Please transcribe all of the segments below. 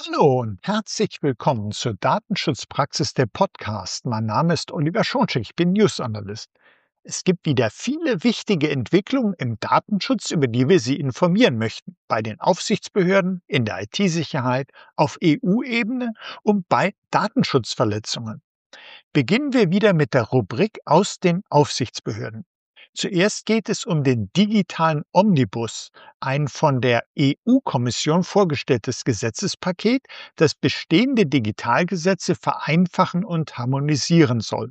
Hallo und herzlich willkommen zur Datenschutzpraxis der Podcast. Mein Name ist Oliver Schoncheck, ich bin News Analyst. Es gibt wieder viele wichtige Entwicklungen im Datenschutz, über die wir Sie informieren möchten. Bei den Aufsichtsbehörden, in der IT-Sicherheit, auf EU-Ebene und bei Datenschutzverletzungen. Beginnen wir wieder mit der Rubrik aus den Aufsichtsbehörden. Zuerst geht es um den digitalen Omnibus, ein von der EU-Kommission vorgestelltes Gesetzespaket, das bestehende Digitalgesetze vereinfachen und harmonisieren soll.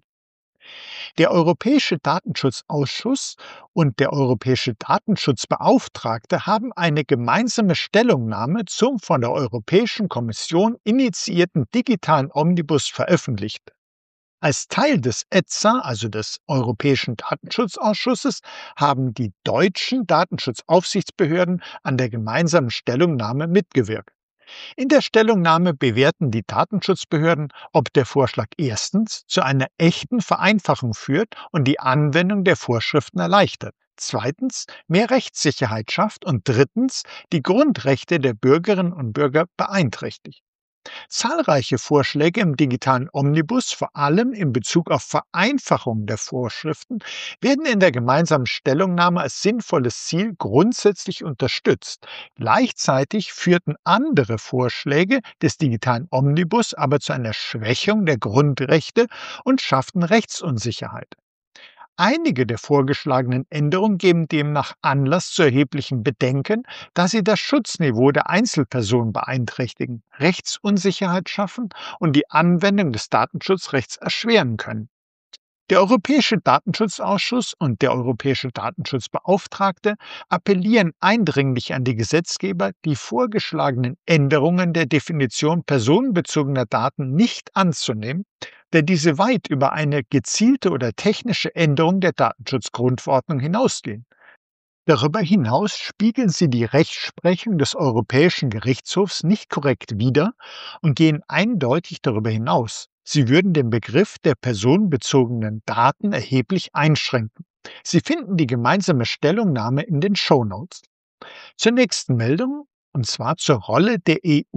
Der Europäische Datenschutzausschuss und der Europäische Datenschutzbeauftragte haben eine gemeinsame Stellungnahme zum von der Europäischen Kommission initiierten digitalen Omnibus veröffentlicht. Als Teil des ETSA, also des Europäischen Datenschutzausschusses, haben die deutschen Datenschutzaufsichtsbehörden an der gemeinsamen Stellungnahme mitgewirkt. In der Stellungnahme bewerten die Datenschutzbehörden, ob der Vorschlag erstens zu einer echten Vereinfachung führt und die Anwendung der Vorschriften erleichtert, zweitens mehr Rechtssicherheit schafft und drittens die Grundrechte der Bürgerinnen und Bürger beeinträchtigt. Zahlreiche Vorschläge im digitalen Omnibus, vor allem in Bezug auf Vereinfachung der Vorschriften, werden in der gemeinsamen Stellungnahme als sinnvolles Ziel grundsätzlich unterstützt. Gleichzeitig führten andere Vorschläge des digitalen Omnibus aber zu einer Schwächung der Grundrechte und schafften Rechtsunsicherheit. Einige der vorgeschlagenen Änderungen geben demnach Anlass zu erheblichen Bedenken, da sie das Schutzniveau der Einzelpersonen beeinträchtigen, Rechtsunsicherheit schaffen und die Anwendung des Datenschutzrechts erschweren können. Der Europäische Datenschutzausschuss und der Europäische Datenschutzbeauftragte appellieren eindringlich an die Gesetzgeber, die vorgeschlagenen Änderungen der Definition personenbezogener Daten nicht anzunehmen, da diese weit über eine gezielte oder technische Änderung der Datenschutzgrundverordnung hinausgehen. Darüber hinaus spiegeln sie die Rechtsprechung des Europäischen Gerichtshofs nicht korrekt wider und gehen eindeutig darüber hinaus. Sie würden den Begriff der personenbezogenen Daten erheblich einschränken. Sie finden die gemeinsame Stellungnahme in den Shownotes. Zur nächsten Meldung, und zwar zur Rolle der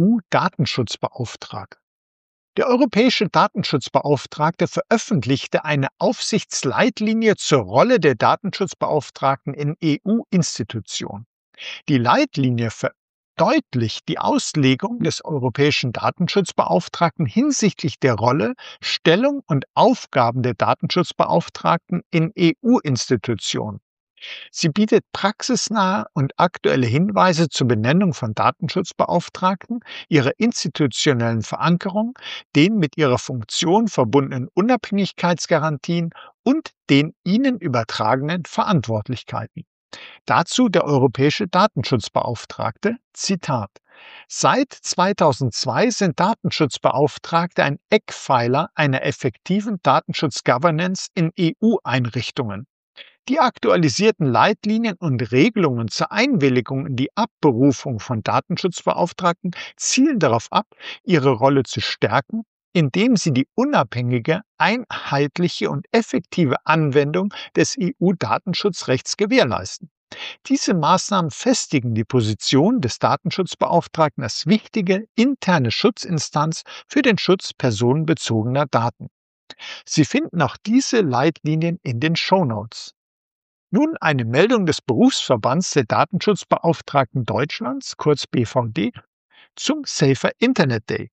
EU-Datenschutzbeauftragten. Der Europäische Datenschutzbeauftragte veröffentlichte eine Aufsichtsleitlinie zur Rolle der Datenschutzbeauftragten in EU-Institutionen. Die Leitlinie verdeutlicht die Auslegung des Europäischen Datenschutzbeauftragten hinsichtlich der Rolle, Stellung und Aufgaben der Datenschutzbeauftragten in EU-Institutionen. Sie bietet praxisnahe und aktuelle Hinweise zur Benennung von Datenschutzbeauftragten, ihrer institutionellen Verankerung, den mit ihrer Funktion verbundenen Unabhängigkeitsgarantien und den ihnen übertragenen Verantwortlichkeiten. Dazu der Europäische Datenschutzbeauftragte, Zitat: Seit 2002 sind Datenschutzbeauftragte ein Eckpfeiler einer effektiven Datenschutz-Governance in EU-Einrichtungen. Die aktualisierten Leitlinien und Regelungen zur Einwilligung in die Abberufung von Datenschutzbeauftragten zielen darauf ab, ihre Rolle zu stärken, indem sie die unabhängige, einheitliche und effektive Anwendung des EU-Datenschutzrechts gewährleisten. Diese Maßnahmen festigen die Position des Datenschutzbeauftragten als wichtige interne Schutzinstanz für den Schutz personenbezogener Daten. Sie finden auch diese Leitlinien in den Shownotes. Nun eine Meldung des Berufsverbands der Datenschutzbeauftragten Deutschlands, kurz BVD, zum Safer Internet Day.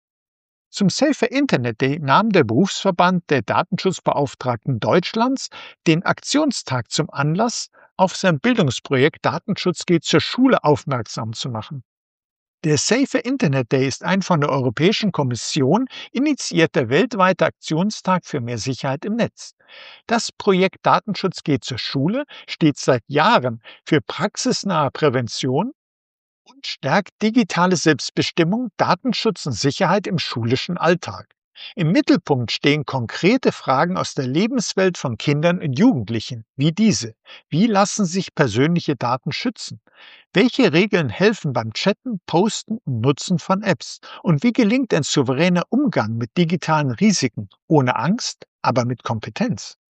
Zum Safer Internet Day nahm der Berufsverband der Datenschutzbeauftragten Deutschlands den Aktionstag zum Anlass, auf sein Bildungsprojekt Datenschutz geht zur Schule aufmerksam zu machen. Der Safer Internet Day ist ein von der Europäischen Kommission initiierter weltweiter Aktionstag für mehr Sicherheit im Netz. Das Projekt Datenschutz geht zur Schule steht seit Jahren für praxisnahe Prävention und stärkt digitale Selbstbestimmung, Datenschutz und Sicherheit im schulischen Alltag. Im Mittelpunkt stehen konkrete Fragen aus der Lebenswelt von Kindern und Jugendlichen, wie diese. Wie lassen sich persönliche Daten schützen? Welche Regeln helfen beim Chatten, Posten und Nutzen von Apps? Und wie gelingt ein souveräner Umgang mit digitalen Risiken, ohne Angst, aber mit Kompetenz?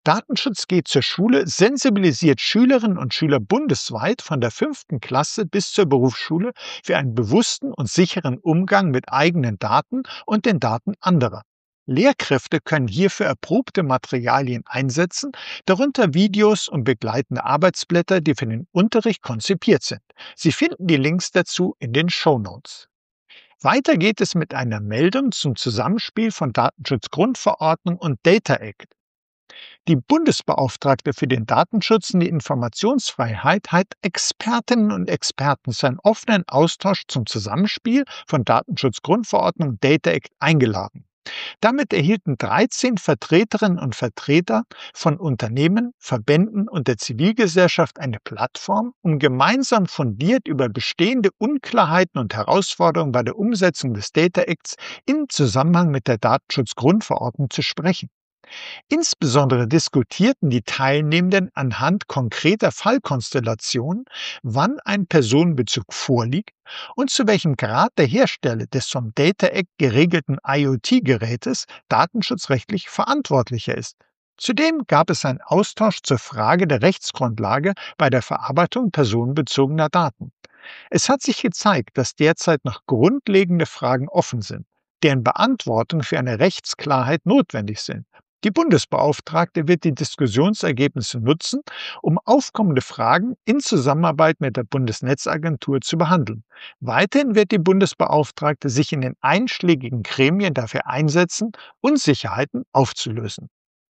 Datenschutz geht zur Schule sensibilisiert Schülerinnen und Schüler bundesweit von der 5. Klasse bis zur Berufsschule für einen bewussten und sicheren Umgang mit eigenen Daten und den Daten anderer. Lehrkräfte können hierfür erprobte Materialien einsetzen, darunter Videos und begleitende Arbeitsblätter, die für den Unterricht konzipiert sind. Sie finden die Links dazu in den Shownotes. Weiter geht es mit einer Meldung zum Zusammenspiel von Datenschutzgrundverordnung und Data Act. Die Bundesbeauftragte für den Datenschutz und die Informationsfreiheit hat Expertinnen und Experten zu einem offenen Austausch zum Zusammenspiel von Datenschutzgrundverordnung und Data Act eingeladen. Damit erhielten 13 Vertreterinnen und Vertreter von Unternehmen, Verbänden und der Zivilgesellschaft eine Plattform, um gemeinsam fundiert über bestehende Unklarheiten und Herausforderungen bei der Umsetzung des Data Acts im Zusammenhang mit der Datenschutzgrundverordnung zu sprechen. Insbesondere diskutierten die Teilnehmenden anhand konkreter Fallkonstellationen, wann ein Personenbezug vorliegt und zu welchem Grad der Hersteller des vom Data Act geregelten IoT-Gerätes datenschutzrechtlich verantwortlicher ist. Zudem gab es einen Austausch zur Frage der Rechtsgrundlage bei der Verarbeitung personenbezogener Daten. Es hat sich gezeigt, dass derzeit noch grundlegende Fragen offen sind, deren Beantwortung für eine Rechtsklarheit notwendig sind. Die Bundesbeauftragte wird die Diskussionsergebnisse nutzen, um aufkommende Fragen in Zusammenarbeit mit der Bundesnetzagentur zu behandeln. Weiterhin wird die Bundesbeauftragte sich in den einschlägigen Gremien dafür einsetzen, Unsicherheiten aufzulösen.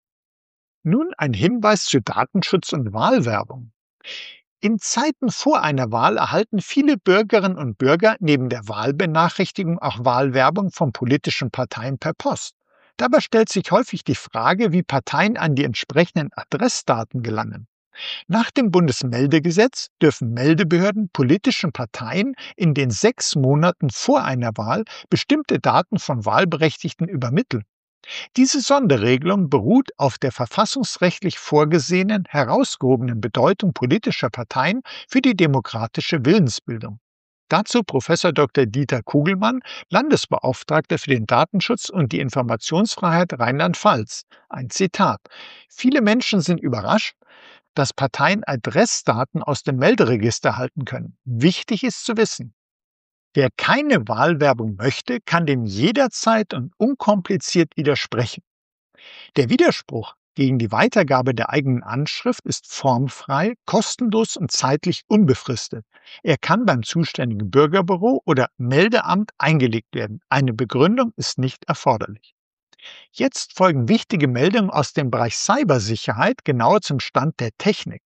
Nun ein Hinweis zu Datenschutz und Wahlwerbung. In Zeiten vor einer Wahl erhalten viele Bürgerinnen und Bürger neben der Wahlbenachrichtigung auch Wahlwerbung von politischen Parteien per Post. Dabei stellt sich häufig die Frage, wie Parteien an die entsprechenden Adressdaten gelangen. Nach dem Bundesmeldegesetz dürfen Meldebehörden politischen Parteien in den 6 Monaten vor einer Wahl bestimmte Daten von Wahlberechtigten übermitteln. Diese Sonderregelung beruht auf der verfassungsrechtlich vorgesehenen herausgehobenen Bedeutung politischer Parteien für die demokratische Willensbildung. Dazu Professor Dr. Dieter Kugelmann, Landesbeauftragter für den Datenschutz und die Informationsfreiheit Rheinland-Pfalz. Ein Zitat: Viele Menschen sind überrascht, dass Parteien Adressdaten aus dem Melderegister erhalten können. Wichtig ist zu wissen: Wer keine Wahlwerbung möchte, kann dem jederzeit und unkompliziert widersprechen. Der Widerspruch gegen die Weitergabe der eigenen Anschrift ist formfrei, kostenlos und zeitlich unbefristet. Er kann beim zuständigen Bürgerbüro oder Meldeamt eingelegt werden. Eine Begründung ist nicht erforderlich. Jetzt folgen wichtige Meldungen aus dem Bereich Cybersicherheit, genauer zum Stand der Technik.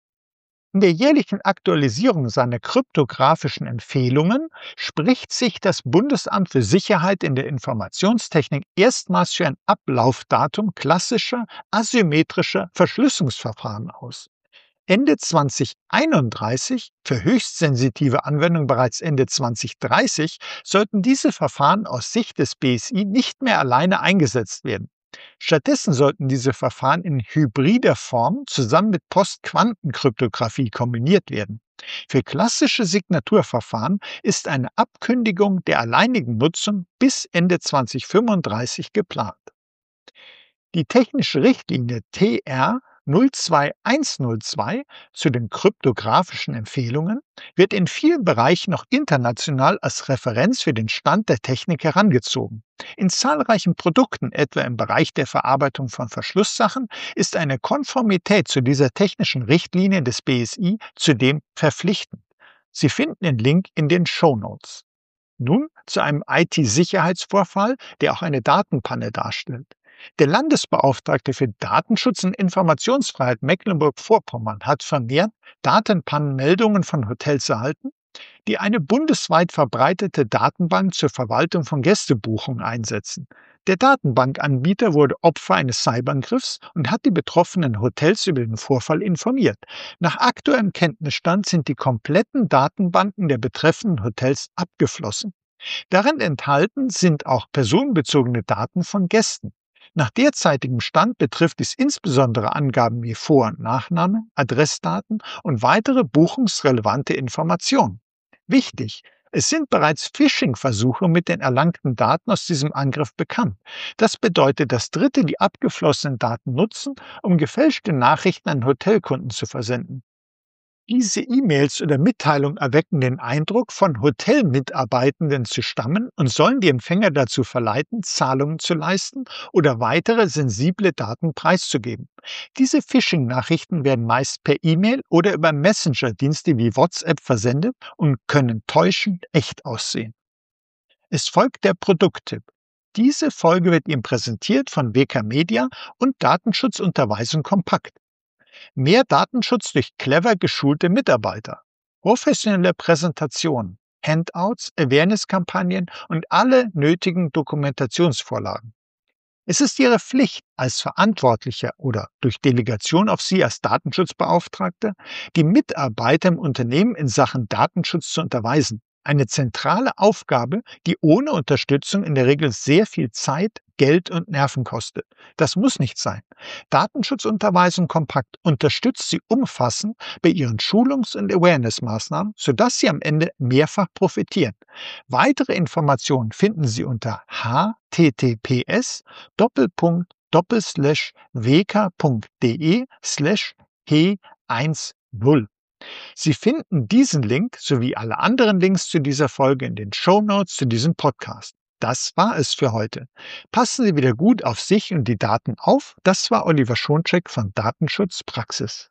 In der jährlichen Aktualisierung seiner kryptografischen Empfehlungen spricht sich das Bundesamt für Sicherheit in der Informationstechnik erstmals für ein Ablaufdatum klassischer asymmetrischer Verschlüsselungsverfahren aus. Ende 2031, für höchst sensitive Anwendungen bereits Ende 2030, sollten diese Verfahren aus Sicht des BSI nicht mehr alleine eingesetzt werden. Stattdessen sollten diese Verfahren in hybrider Form zusammen mit Postquantenkryptographie kombiniert werden. Für klassische Signaturverfahren ist eine Abkündigung der alleinigen Nutzung bis Ende 2035 geplant. Die technische Richtlinie TR 02102 zu den kryptografischen Empfehlungen wird in vielen Bereichen noch international als Referenz für den Stand der Technik herangezogen. In zahlreichen Produkten, etwa im Bereich der Verarbeitung von Verschlusssachen, ist eine Konformität zu dieser technischen Richtlinie des BSI zudem verpflichtend. Sie finden den Link in den Shownotes. Nun zu einem IT-Sicherheitsvorfall, der auch eine Datenpanne darstellt. Der Landesbeauftragte für Datenschutz und Informationsfreiheit Mecklenburg-Vorpommern hat vermehrt Datenpannenmeldungen von Hotels erhalten, die eine bundesweit verbreitete Datenbank zur Verwaltung von Gästebuchungen einsetzen. Der Datenbankanbieter wurde Opfer eines Cyberangriffs und hat die betroffenen Hotels über den Vorfall informiert. Nach aktuellem Kenntnisstand sind die kompletten Datenbanken der betreffenden Hotels abgeflossen. Darin enthalten sind auch personenbezogene Daten von Gästen. Nach derzeitigem Stand betrifft es insbesondere Angaben wie Vor- und Nachname, Adressdaten und weitere buchungsrelevante Informationen. Wichtig: Es sind bereits Phishing-Versuche mit den erlangten Daten aus diesem Angriff bekannt. Das bedeutet, dass Dritte die abgeflossenen Daten nutzen, um gefälschte Nachrichten an Hotelkunden zu versenden. Diese E-Mails oder Mitteilungen erwecken den Eindruck, von Hotelmitarbeitenden zu stammen und sollen die Empfänger dazu verleiten, Zahlungen zu leisten oder weitere sensible Daten preiszugeben. Diese Phishing-Nachrichten werden meist per E-Mail oder über Messenger-Dienste wie WhatsApp versendet und können täuschend echt aussehen. Es folgt der Produkttipp. Diese Folge wird Ihnen präsentiert von WK Media und Datenschutzunterweisung kompakt. Mehr Datenschutz durch clever geschulte Mitarbeiter. Professionelle Präsentationen, Handouts, Awareness-Kampagnen und alle nötigen Dokumentationsvorlagen. Es ist Ihre Pflicht als Verantwortlicher oder durch Delegation auf Sie als Datenschutzbeauftragter, die Mitarbeiter im Unternehmen in Sachen Datenschutz zu unterweisen. Eine zentrale Aufgabe, die ohne Unterstützung in der Regel sehr viel Zeit, Geld und Nerven kostet. Das muss nicht sein. Datenschutzunterweisung kompakt unterstützt Sie umfassend bei Ihren Schulungs- und Awareness-Maßnahmen, sodass Sie am Ende mehrfach profitieren. Weitere Informationen finden Sie unter https://wk.de/p10. Sie finden diesen Link sowie alle anderen Links zu dieser Folge in den Shownotes zu diesem Podcast. Das war es für heute. Passen Sie wieder gut auf sich und die Daten auf. Das war Oliver Schoncheck von Datenschutz Praxis.